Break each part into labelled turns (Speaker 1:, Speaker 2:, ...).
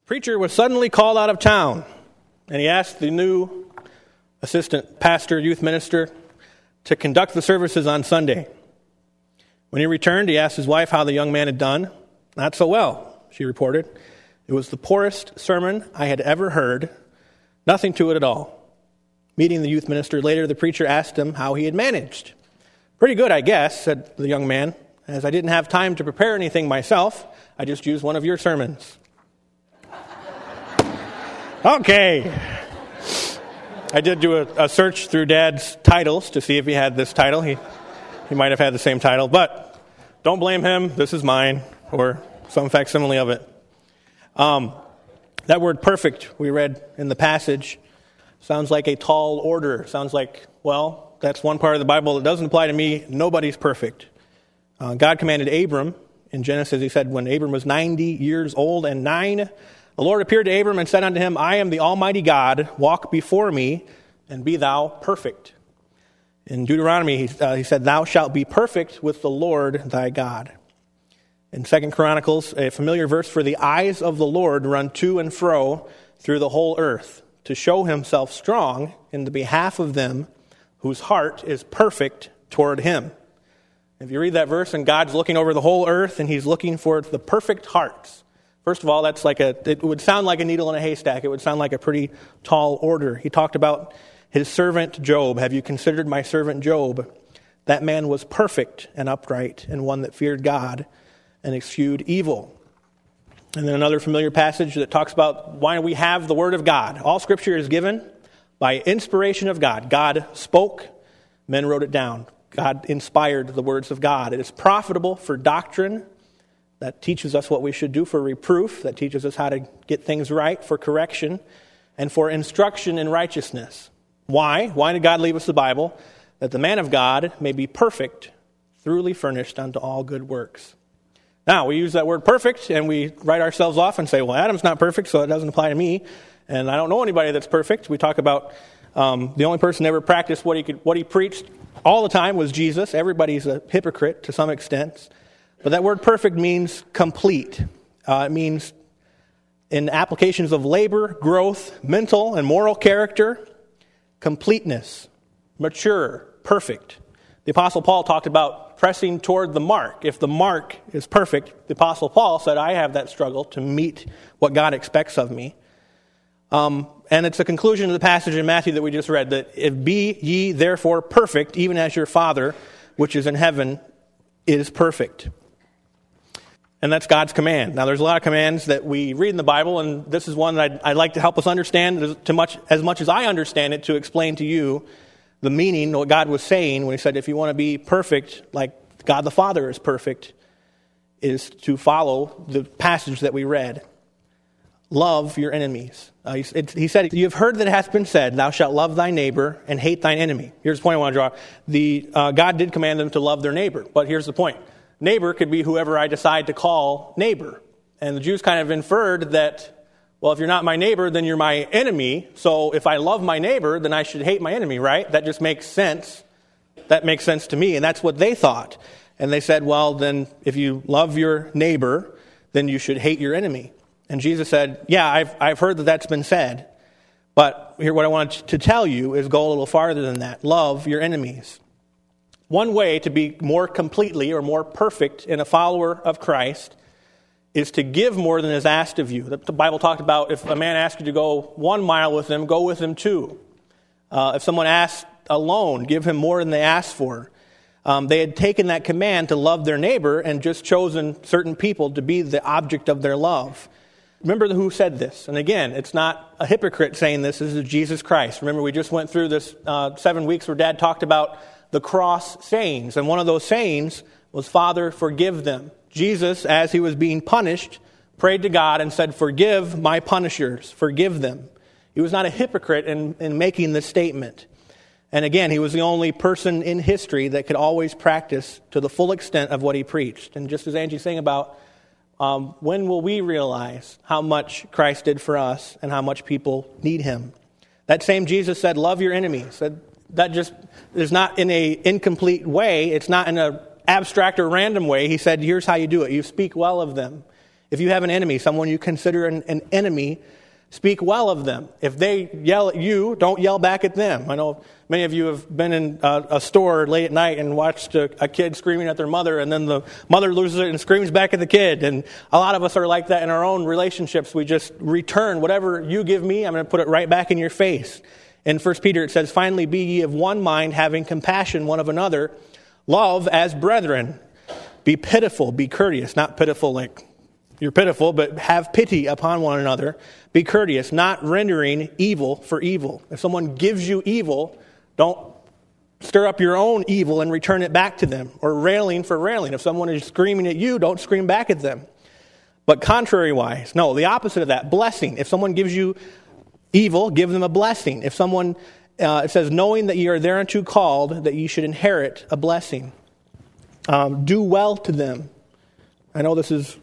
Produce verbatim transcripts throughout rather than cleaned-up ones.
Speaker 1: Preacher was suddenly called out of town, and he asked the new assistant pastor, youth minister, to conduct the services on Sunday. When he returned, he asked his wife how the young man had done. Not so well, she reported. It was the poorest sermon I had ever heard. Nothing to it at all. Meeting the youth minister later, the preacher asked him how he had managed. Pretty good, I guess, said the young man. As I didn't have time to prepare anything myself, I just used one of your sermons. Okay. I did do a, a search through Dad's titles to see if he had this title. He he might have had the same title, but don't blame him. This is mine, or some facsimile of it. Um, that word perfect we read in the passage sounds like a tall order. Sounds like, well, that's one part of the Bible that doesn't apply to me. Nobody's perfect. Uh, God commanded Abram in Genesis, he said, when Abram was ninety years old and nine, the Lord appeared to Abram and said unto him, I am the Almighty God, walk before me, and be thou perfect. In Deuteronomy, he, uh, he said, thou shalt be perfect with the Lord thy God. In Second Chronicles, a familiar verse, for the eyes of the Lord run to and fro through the whole earth, to show himself strong in the behalf of them whose heart is perfect toward him. If you read that verse, and God's looking over the whole earth, and he's looking for the perfect hearts. First of all, that's like a, it would sound like a needle in a haystack. It would sound like a pretty tall order. He talked about his servant Job. Have you considered my servant Job? That man was perfect and upright, and one that feared God and eschewed evil. And then another familiar passage that talks about why we have the Word of God. All Scripture is given by inspiration of God. God spoke, men wrote it down. God inspired the words of God. It is profitable for doctrine. That teaches us what we should do, for reproof. That teaches us how to get things right, for correction, and for instruction in righteousness. Why? Why did God leave us the Bible? That the man of God may be perfect, thoroughly furnished unto all good works. Now, we use that word perfect, and we write ourselves off and say, well, Adam's not perfect, so it doesn't apply to me. And I don't know anybody that's perfect. We talk about um, the only person that ever practiced what he could, what he preached all the time was Jesus. Everybody's a hypocrite to some extent. But that word perfect means complete. Uh, it means in applications of labor, growth, mental and moral character, completeness, mature, perfect. The Apostle Paul talked about pressing toward the mark. If the mark is perfect, the Apostle Paul said, I have that struggle to meet what God expects of me. Um, and it's a conclusion of the passage in Matthew that we just read, that if be ye therefore perfect, even as your Father, which is in heaven, is perfect. And that's God's command. Now, there's a lot of commands that we read in the Bible, and this is one that I'd, I'd like to help us understand as, to much, as much as I understand it, to explain to you the meaning, what God was saying when he said, if you want to be perfect, like God the Father is perfect, is to follow the passage that we read. Love your enemies. Uh, he, it, he said, you have heard that it hath been said, thou shalt love thy neighbor and hate thine enemy. Here's the point I want to draw. The, uh, God did command them to love their neighbor, but here's the point. Neighbor could be whoever I decide to call neighbor. And the Jews kind of inferred that, well, if you're not my neighbor, then you're my enemy. So if I love my neighbor, then I should hate my enemy, right? That just makes sense. That makes sense to me. And that's what they thought. And they said, well, then if you love your neighbor, then you should hate your enemy. And Jesus said, yeah, I've, I've heard that that's been said. But here, what I want to tell you is go a little farther than that. Love your enemies. One way to be more completely or more perfect in a follower of Christ is to give more than is asked of you. The Bible talked about if a man asks you to go one mile with him, go with him two. Uh, if someone asks a loan, give him more than they asked for. Um, they had taken that command to love their neighbor and just chosen certain people to be the object of their love. Remember who said this. And again, it's not a hypocrite saying this. This is Jesus Christ. Remember, we just went through this uh, seven weeks where Dad talked about the cross sayings. And one of those sayings was, Father, forgive them. Jesus, as he was being punished, prayed to God and said, forgive my punishers, forgive them. He was not a hypocrite in, in making this statement. And again, he was the only person in history that could always practice to the full extent of what he preached. And just as Angie's saying about, um, when will we realize how much Christ did for us and how much people need him? That same Jesus said, love your enemies. Said, that just is not in a incomplete way. It's not in an abstract or random way. He said, here's how you do it. You speak well of them. If you have an enemy, someone you consider an, an enemy, speak well of them. If they yell at you, don't yell back at them. I know many of you have been in a, a store late at night and watched a, a kid screaming at their mother, and then the mother loses it and screams back at the kid. And a lot of us are like that in our own relationships. We just return whatever you give me, I'm going to put it right back in your face. In First Peter it says, "Finally be ye of one mind, having compassion one of another, love as brethren. Be pitiful, be courteous." Not pitiful like you're pitiful, but have pity upon one another. Be courteous, not rendering evil for evil. If someone gives you evil, don't stir up your own evil and return it back to them. Or railing for railing. If someone is screaming at you, don't scream back at them. But contrary-wise, no, the opposite of that, blessing. If someone gives you evil, give them a blessing. If someone, uh, it says, knowing that ye are thereunto called, that ye should inherit a blessing. Um, do well to them. I know this is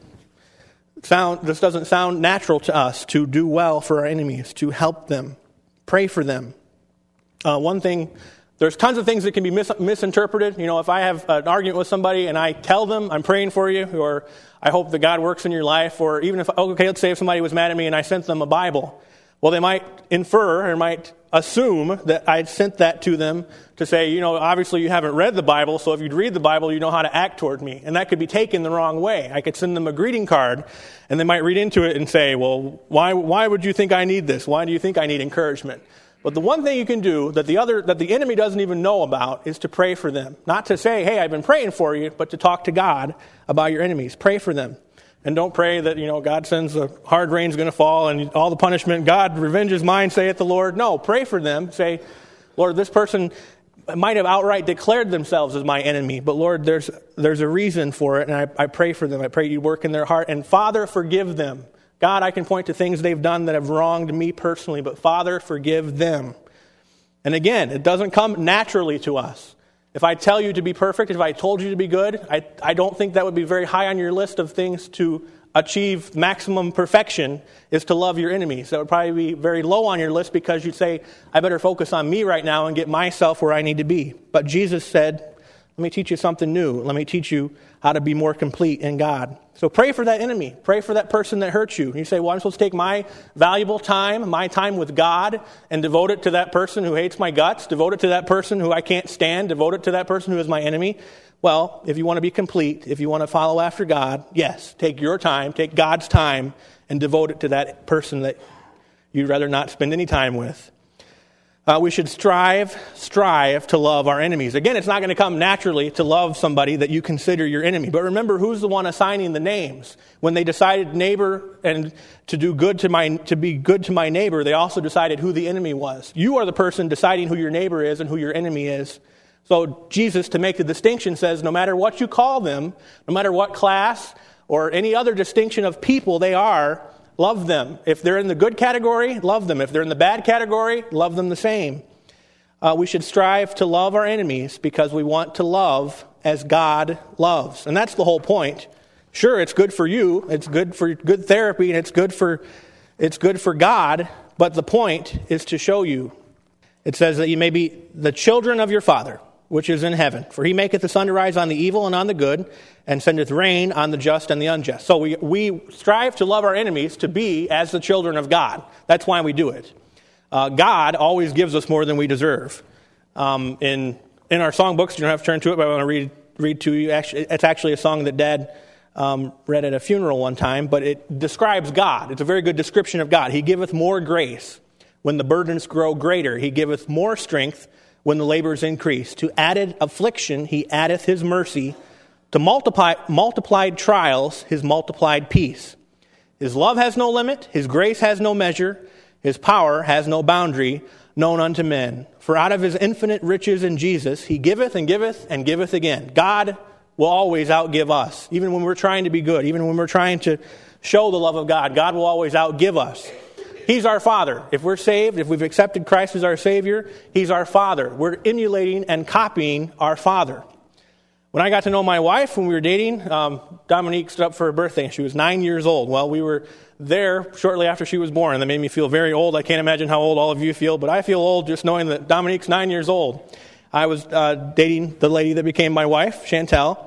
Speaker 1: sound. This doesn't sound natural to us, to do well for our enemies, to help them, pray for them. Uh, one thing, there's tons of things that can be mis- misinterpreted. You know, if I have an argument with somebody and I tell them I'm praying for you, or I hope that God works in your life, or even if, okay, let's say if somebody was mad at me and I sent them a Bible, well, they might infer or might assume that I sent that to them to say, you know, obviously you haven't read the Bible, so if you'd read the Bible, you know how to act toward me. And that could be taken the wrong way. I could send them a greeting card, and they might read into it and say, well, why why would you think I need this? Why do you think I need encouragement? But the one thing you can do that the other that the enemy doesn't even know about is to pray for them. Not to say, hey, I've been praying for you, but to talk to God about your enemies. Pray for them. And don't pray that, you know, God sends a hard rain's going to fall and all the punishment, God, revenge is mine, saith the Lord. No, pray for them. Say, Lord, this person might have outright declared themselves as my enemy, but Lord, there's there's a reason for it, and I, I pray for them. I pray you work in their heart. And Father, forgive them. God, I can point to things they've done that have wronged me personally, but Father, forgive them. And again, it doesn't come naturally to us. If I tell you to be perfect, if I told you to be good, I, I don't think that would be very high on your list of things to achieve maximum perfection, is to love your enemies. That would probably be very low on your list, because you'd say, I better focus on me right now and get myself where I need to be. But Jesus said, let me teach you something new. Let me teach you how to be more complete in God. So pray for that enemy. Pray for that person that hurts you. And you say, well, I'm supposed to take my valuable time, my time with God, and devote it to that person who hates my guts, devote it to that person who I can't stand, devote it to that person who is my enemy. Well, if you want to be complete, if you want to follow after God, yes, take your time, take God's time, and devote it to that person that you'd rather not spend any time with. Uh, we should strive, strive to love our enemies. Again, it's not going to come naturally to love somebody that you consider your enemy. But remember, who's the one assigning the names? When they decided neighbor and to do good to my to be good to my neighbor, they also decided who the enemy was. You are the person deciding who your neighbor is and who your enemy is. So Jesus, to make the distinction, says no matter what you call them, no matter what class or any other distinction of people they are, love them. If they're in the good category, love them. If they're in the bad category, love them the same. Uh, we should strive to love our enemies because we want to love as God loves. And that's the whole point. Sure, it's good for you. It's good for good therapy, and it's good for it's good for God. But the point is to show you. It says that you may be the children of your Father, which is in heaven. For he maketh the sun to rise on the evil and on the good, and sendeth rain on the just and the unjust. So we, we strive to love our enemies to be as the children of God. That's why we do it. Uh, God always gives us more than we deserve. Um, in in our songbooks, you don't have to turn to it, but I want to read read to you. Actually, it's actually a song that Dad um, read at a funeral one time, but it describes God. It's a very good description of God. He giveth more grace when the burdens grow greater. He giveth more strength when the labors increase. To added affliction, he addeth his mercy. To multiply multiplied trials, his multiplied peace. His love has no limit. His grace has no measure. His power has no boundary known unto men. For out of his infinite riches in Jesus, he giveth and giveth and giveth again. God will always outgive us. Even when we're trying to be good, even when we're trying to show the love of God, God will always outgive us. He's our Father. If we're saved, if we've accepted Christ as our Savior, He's our Father. We're emulating and copying our Father. When I got to know my wife, when we were dating, um, Dominique stood up for her birthday. She was nine years old. Well, we were there shortly after she was born, and that made me feel very old. I can't imagine how old all of you feel, but I feel old just knowing that Dominique's nine years old. I was uh, dating the lady that became my wife, Chantel.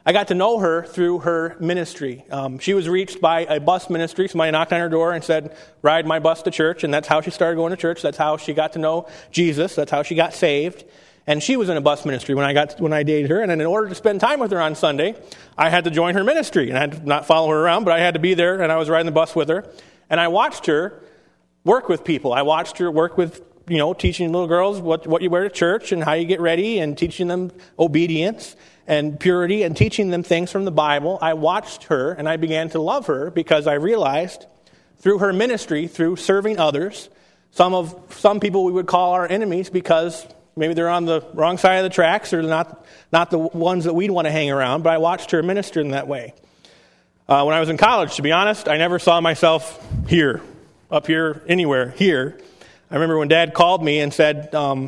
Speaker 1: I got to know her through her ministry. Um, she was reached by a bus ministry. Somebody knocked on her door and said, ride my bus to church. And that's how she started going to church. That's how she got to know Jesus. That's how she got saved. And she was in a bus ministry when I got when I dated her. And in order to spend time with her on Sunday, I had to join her ministry. And I had to not follow her around, but I had to be there, and I was riding the bus with her. And I watched her work with people. I watched her work with, you know, teaching little girls what, what you wear to church and how you get ready, and teaching them obedience and purity, and teaching them things from the Bible. I watched her, and I began to love her because I realized through her ministry, through serving others, some of some people we would call our enemies because maybe they're on the wrong side of the tracks, or not not the ones that we'd want to hang around, but I watched her minister in that way. Uh, when I was in college, to be honest, I never saw myself here, up here, anywhere, here. I remember when Dad called me and said, um,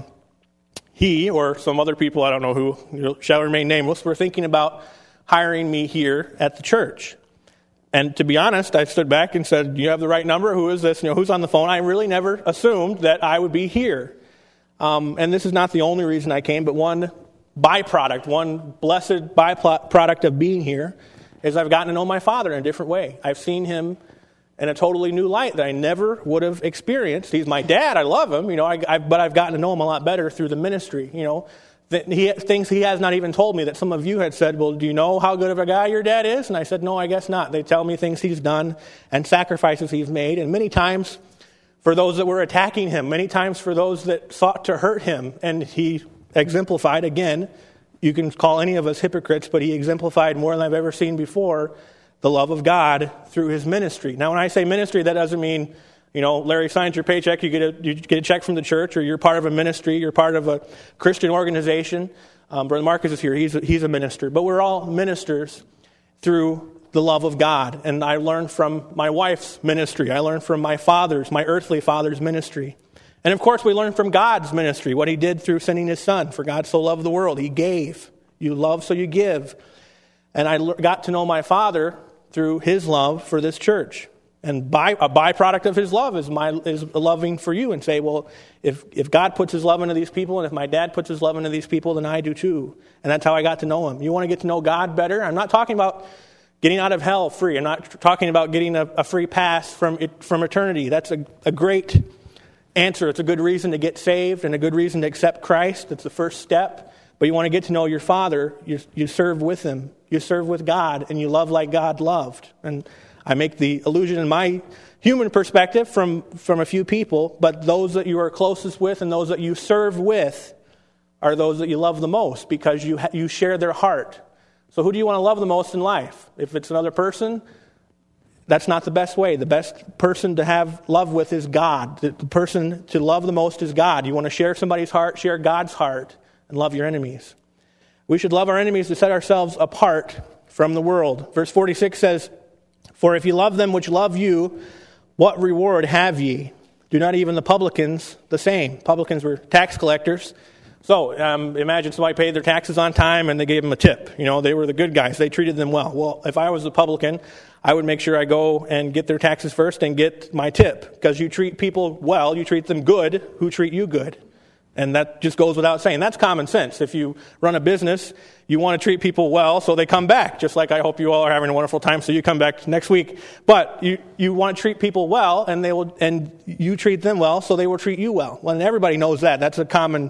Speaker 1: he or some other people, I don't know who, you know, shall remain nameless, were thinking about hiring me here at the church. And to be honest, I stood back and said, do you have the right number? Who is this? You know, who's on the phone? I really never assumed that I would be here. Um, and this is not the only reason I came, but one byproduct, one blessed byproduct of being here is I've gotten to know my father in a different way. I've seen him in a totally new light that I never would have experienced. He's my dad. I love him, you know, I, I, but I've gotten to know him a lot better through the ministry, you know. That he, things he has not even told me that some of you had said, well, do you know how good of a guy your dad is? And I said, no, I guess not. They tell me things he's done and sacrifices he's made, and many times for those that were attacking him, many times for those that sought to hurt him. And he exemplified, again, you can call any of us hypocrites, but he exemplified more than I've ever seen before the love of God through his ministry. Now, when I say ministry, that doesn't mean, you know, Larry signs your paycheck, you get a you get a check from the church, or you're part of a ministry, you're part of a Christian organization. Um, Brother Marcus is here, he's a, he's a minister. But we're all ministers through the love of God. And I learned from my wife's ministry. I learned from my father's, my earthly father's ministry. And of course, we learn from God's ministry, what he did through sending his son. For God so loved the world, he gave. You love, so you give. And I got to know my father through his love for this church. And by, a byproduct of his love is my is loving for you, and say, well, if, if God puts his love into these people, and if my dad puts his love into these people, then I do too. And that's how I got to know him. You want to get to know God better? I'm not talking about getting out of hell free. I'm not talking about getting a, a free pass from it, from eternity. That's a, a great answer. It's a good reason to get saved and a good reason to accept Christ. It's the first step. But you want to get to know your Father. You, you serve with him. You serve with God, and you love like God loved. And I make the allusion in my human perspective from, from a few people, but those that you are closest with and those that you serve with are those that you love the most, because you ha- you share their heart. So who do you want to love the most in life? If it's another person, that's not the best way. The best person to have love with is God. The, the person to love the most is God. You want to share somebody's heart, share God's heart, and love your enemies. We should love our enemies to set ourselves apart from the world. Verse forty-six says, for if you love them which love you, what reward have ye? Do not even the publicans the same? Publicans were tax collectors. So um, imagine somebody paid their taxes on time and they gave them a tip. You know, they were the good guys. They treated them well. Well, if I was a publican, I would make sure I go and get their taxes first and get my tip. Because you treat people well, you treat them good who treat you good. And that just goes without saying. That's common sense. If you run a business, you want to treat people well so they come back. Just like I hope you all are having a wonderful time so you come back next week. But you, you want to treat people well, and they will, and you treat them well so they will treat you well. Well, and everybody knows that. That's a common,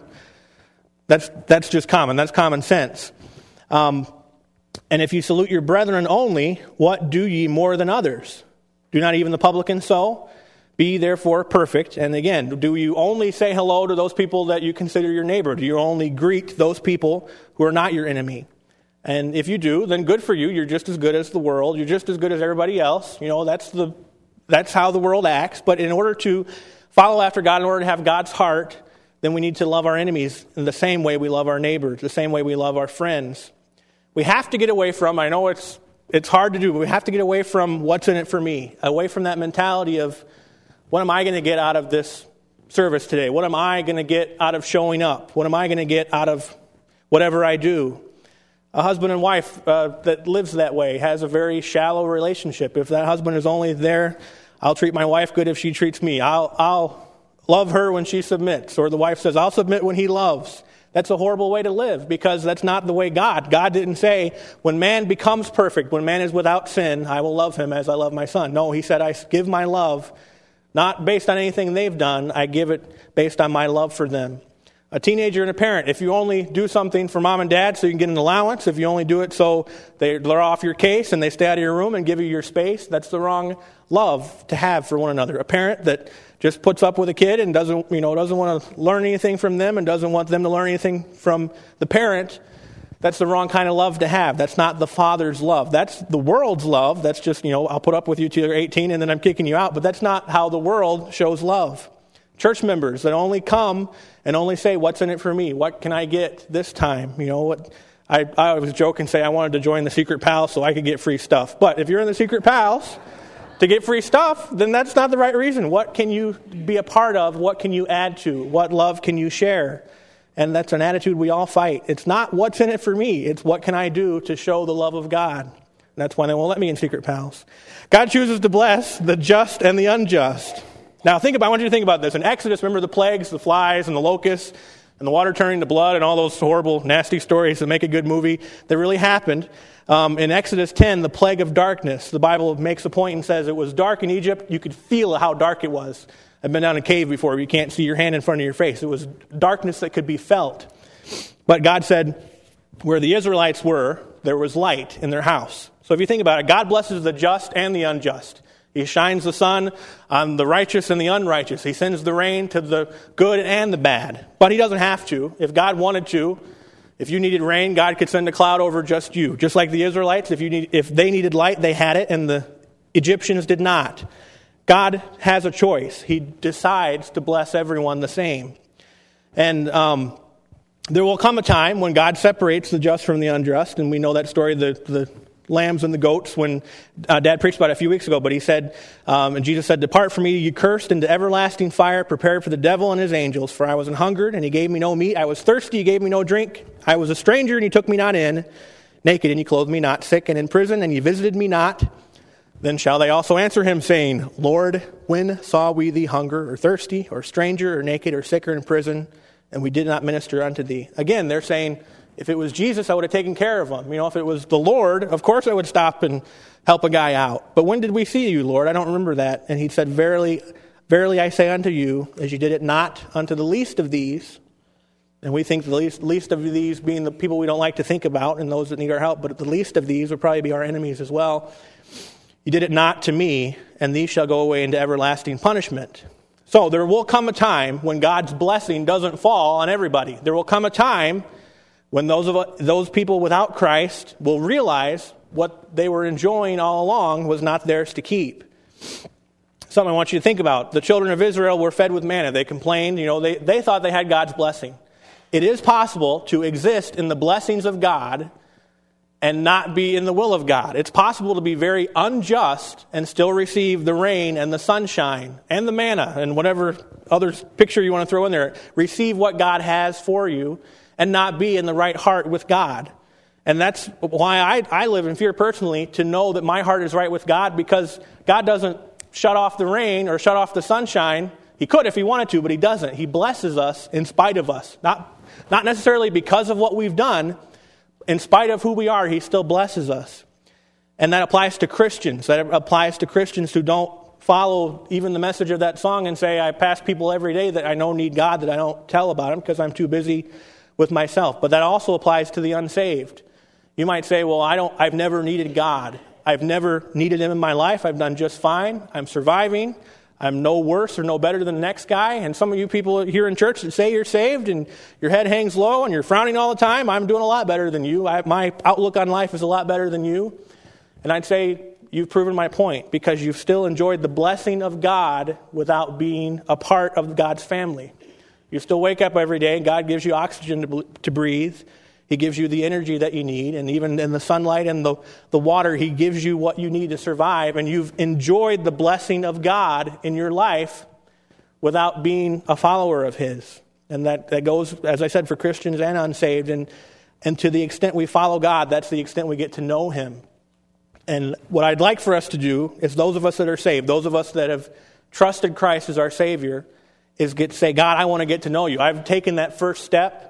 Speaker 1: that's that's just common. That's common sense. Um, and if you salute your brethren only, what do ye more than others? Do not even the publicans so? Be therefore perfect. And again, do you only say hello to those people that you consider your neighbor? Do you only greet those people who are not your enemy? And if you do, then good for you. You're just as good as the world. You're just as good as everybody else. You know, that's the that's how the world acts. But in order to follow after God, in order to have God's heart, then we need to love our enemies in the same way we love our neighbors, the same way we love our friends. We have to get away from, I know it's it's hard to do, but we have to get away from what's in it for me, away from that mentality of, what am I going to get out of this service today? What am I going to get out of showing up? What am I going to get out of whatever I do? A husband and wife uh, that lives that way has a very shallow relationship. If that husband is only there, I'll treat my wife good if she treats me. I'll, I'll love her when she submits. Or the wife says, I'll submit when he loves. That's a horrible way to live, because that's not the way God. God didn't say, when man becomes perfect, when man is without sin, I will love him as I love my son. No, he said, I give my love not based on anything they've done. I give it based on my love for them. A teenager and a parent, if you only do something for mom and dad so you can get an allowance, if you only do it so they're off your case and they stay out of your room and give you your space, that's the wrong love to have for one another. A parent that just puts up with a kid and doesn't, you know, doesn't want to learn anything from them and doesn't want them to learn anything from the parent, that's the wrong kind of love to have. That's not the Father's love. That's the world's love. That's just, you know, I'll put up with you till you're eighteen and then I'm kicking you out. But that's not how the world shows love. Church members that only come and only say, what's in it for me? What can I get this time? You know, what I, I was joking, say I wanted to join the Secret Pals so I could get free stuff. But if you're in the Secret Pals to get free stuff, then that's not the right reason. What can you be a part of? What can you add to? What love can you share? And that's an attitude we all fight. It's not what's in it for me. It's what can I do to show the love of God. And that's why they won't let me in Secret Pals. God chooses to bless the just and the unjust. Now think about, I want you to think about this. In Exodus, remember the plagues, the flies and the locusts and the water turning to blood and all those horrible, nasty stories that make a good movie that really happened. Um, in Exodus ten, the plague of darkness, the Bible makes a point and says it was dark in Egypt. You could feel how dark it was. I've been down a cave before where you can't see your hand in front of your face. It was darkness that could be felt. But God said where the Israelites were, there was light in their house. So if you think about it, God blesses the just and the unjust. He shines the sun on the righteous and the unrighteous. He sends the rain to the good and the bad. But he doesn't have to. If God wanted to, if you needed rain, God could send a cloud over just you. Just like the Israelites, if you need, if they needed light, they had it, and the Egyptians did not. God has a choice. He decides to bless everyone the same. And um, there will come a time when God separates the just from the unjust, and we know that story, the the lambs and the goats, when uh, Dad preached about it a few weeks ago, but he said, um, and Jesus said, depart from me, you cursed, into everlasting fire, prepared for the devil and his angels. For I was an hungered, and he gave me no meat. I was thirsty, he gave me no drink. I was a stranger, and he took me not in. Naked, and he clothed me not. Sick, and in prison, and he visited me not. Then shall they also answer him, saying, Lord, when saw we thee hunger, or thirsty, or stranger, or naked, or sick, or in prison, and we did not minister unto thee? Again, they're saying, if it was Jesus, I would have taken care of him. You know, if it was the Lord, of course I would stop and help a guy out. But when did we see you, Lord? I don't remember that. And he said, Verily, verily I say unto you, as you did it not unto the least of these, and we think the least, least of these being the people we don't like to think about and those that need our help, but the least of these would probably be our enemies as well. You did it not to me, and these shall go away into everlasting punishment. So there will come a time when God's blessing doesn't fall on everybody. There will come a time when those of those people without Christ will realize what they were enjoying all along was not theirs to keep. Something I want you to think about. The children of Israel were fed with manna. They complained, you know, they, they thought they had God's blessing. It is possible to exist in the blessings of God and not be in the will of God. It's possible to be very unjust and still receive the rain and the sunshine and the manna and whatever other picture you want to throw in there. Receive what God has for you and not be in the right heart with God. And that's why I, I live in fear personally, to know that my heart is right with God, because God doesn't shut off the rain or shut off the sunshine. He could if he wanted to, but he doesn't. He blesses us in spite of us. Not, not necessarily because of what we've done. In spite of who we are, he still blesses us. And that applies to Christians. That applies to Christians who don't follow even the message of that song and say, I pass people every day that I know need God, that I don't tell about him because I'm too busy with myself. But that also applies to the unsaved. You might say, well, I don't, I've never needed God. I've never needed him in my life. I've done just fine. I'm surviving. I'm no worse or no better than the next guy. And some of you people here in church that say you're saved and your head hangs low and you're frowning all the time, I'm doing a lot better than you. I, my outlook on life is a lot better than you. And I'd say you've proven my point, because you've still enjoyed the blessing of God without being a part of God's family. You still wake up every day, and God gives you oxygen to, to breathe. He gives you the energy that you need, and even in the sunlight and the, the water, he gives you what you need to survive, and you've enjoyed the blessing of God in your life without being a follower of his. And that, that goes, as I said, for Christians and unsaved, and, and to the extent we follow God, that's the extent we get to know him. And what I'd like for us to do is, those of us that are saved, those of us that have trusted Christ as our Savior, is get to say, God, I want to get to know you. I've taken that first step,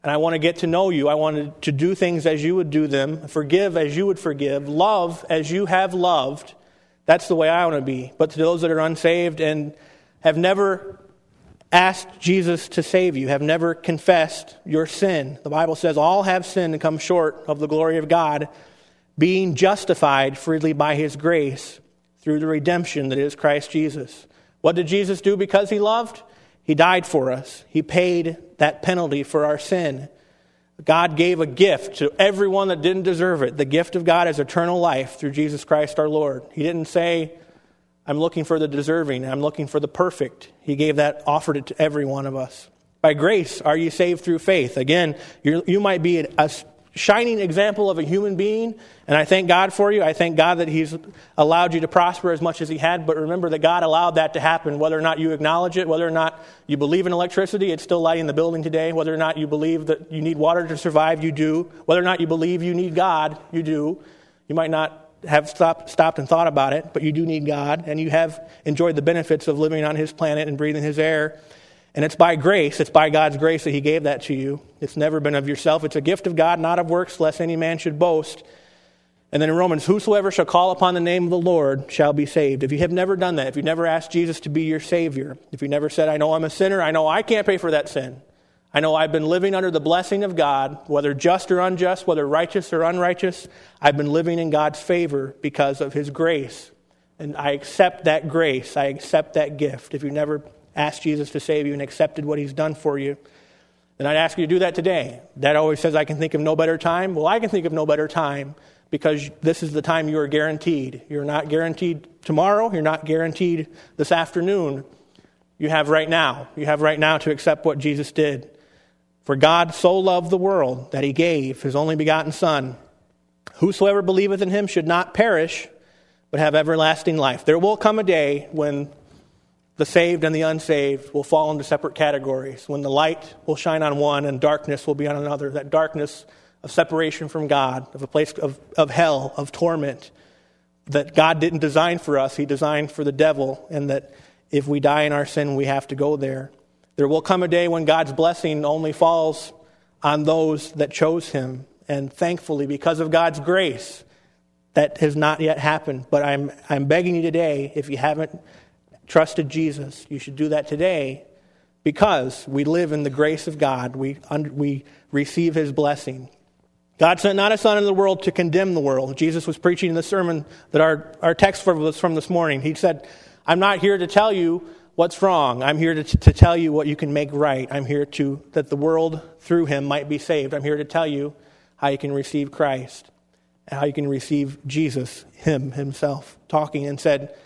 Speaker 1: And I want to get to know you. I want to do things as you would do them, forgive as you would forgive, love as you have loved. That's the way I want to be. But to those that are unsaved and have never asked Jesus to save you, have never confessed your sin, the Bible says all have sinned and come short of the glory of God, being justified freely by his grace through the redemption that is Christ Jesus. What did Jesus do because he loved? He died for us. He paid that penalty for our sin. God gave a gift to everyone that didn't deserve it. The gift of God is eternal life through Jesus Christ our Lord. He didn't say, I'm looking for the deserving, I'm looking for the perfect. He gave that, offered it to every one of us. By grace are you saved through faith. Again, you you might be a shining example of a human being, and I thank God for you. I thank God that he's allowed you to prosper as much as he had, but remember that God allowed that to happen, whether or not you acknowledge it, whether or not you believe in electricity, it's still lighting the building today, whether or not you believe that you need water to survive, you do, whether or not you believe you need God, you do. You might not have stopped, stopped and thought about it, but you do need God, and you have enjoyed the benefits of living on his planet and breathing his air. And it's by grace, it's by God's grace that he gave that to you. It's never been of yourself. It's a gift of God, not of works, lest any man should boast. And then in Romans, whosoever shall call upon the name of the Lord shall be saved. If you have never done that, if you've never asked Jesus to be your Savior, if you never said, I know I'm a sinner, I know I can't pay for that sin. I know I've been living under the blessing of God, whether just or unjust, whether righteous or unrighteous, I've been living in God's favor because of his grace. And I accept that grace. I accept that gift. If you've never asked Jesus to save you and accepted what he's done for you, then I'd ask you to do that today. Dad always says I can think of no better time. Well, I can think of no better time because this is the time you are guaranteed. You're not guaranteed tomorrow. You're not guaranteed this afternoon. You have right now. You have right now to accept what Jesus did. For God so loved the world that he gave his only begotten Son. Whosoever believeth in him should not perish, but have everlasting life. There will come a day when the saved and the unsaved will fall into separate categories, when the light will shine on one and darkness will be on another. That darkness of separation from God, of a place of, of hell, of torment, that God didn't design for us, he designed for the devil, and that if we die in our sin, we have to go there. There will come a day when God's blessing only falls on those that chose him. And thankfully, because of God's grace, that has not yet happened. But I'm I'm begging you today, if you haven't trusted Jesus, you should do that today, because we live in the grace of God. We we receive his blessing. God sent not a son into the world to condemn the world. Jesus was preaching in the sermon that our, our text was from this morning. He said, I'm not here to tell you what's wrong. I'm here to, to tell you what you can make right. I'm here to, that the world through him might be saved. I'm here to tell you how you can receive Christ, and how you can receive Jesus, him himself, talking, and said,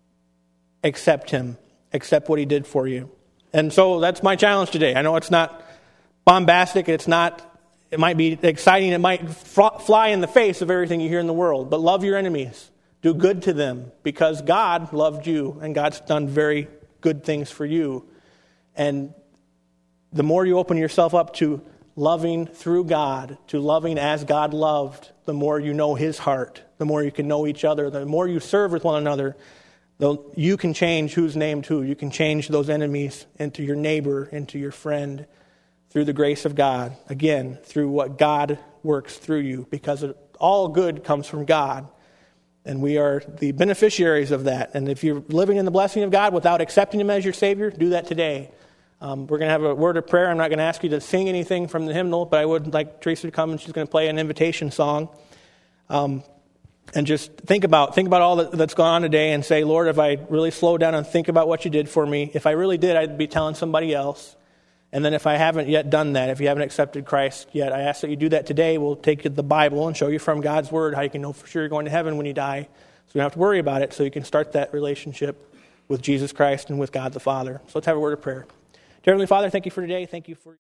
Speaker 1: accept him, accept what he did for you. And so that's my challenge today. I know it's not bombastic, it's not, it might be exciting, it might fly in the face of everything you hear in the world, but love your enemies. Do good to them, because God loved you, and God's done very good things for you. And the more you open yourself up to loving through God, to loving as God loved, the more you know his heart, the more you can know each other, the more you serve with one another, you can change who's named who. You can change those enemies into your neighbor, into your friend, through the grace of God. Again, through what God works through you, because all good comes from God. And we are the beneficiaries of that. And if you're living in the blessing of God without accepting him as your Savior, do that today. Um, we're going to have a word of prayer. I'm not going to ask you to sing anything from the hymnal, but I would like Teresa to come, and she's going to play an invitation song. Um, and just think about think about all that, that's gone on today, and say, Lord, if I really slow down and think about what you did for me, if I really did, I'd be telling somebody else. And then if I haven't yet done that, if you haven't accepted Christ yet, I ask that you do that today. We'll take you to the Bible and show you from God's Word how you can know for sure you're going to heaven when you die. So you don't have to worry about it, so you can start that relationship with Jesus Christ and with God the Father. So let's have a word of prayer. Dear Heavenly Father, thank you for today. Thank you for...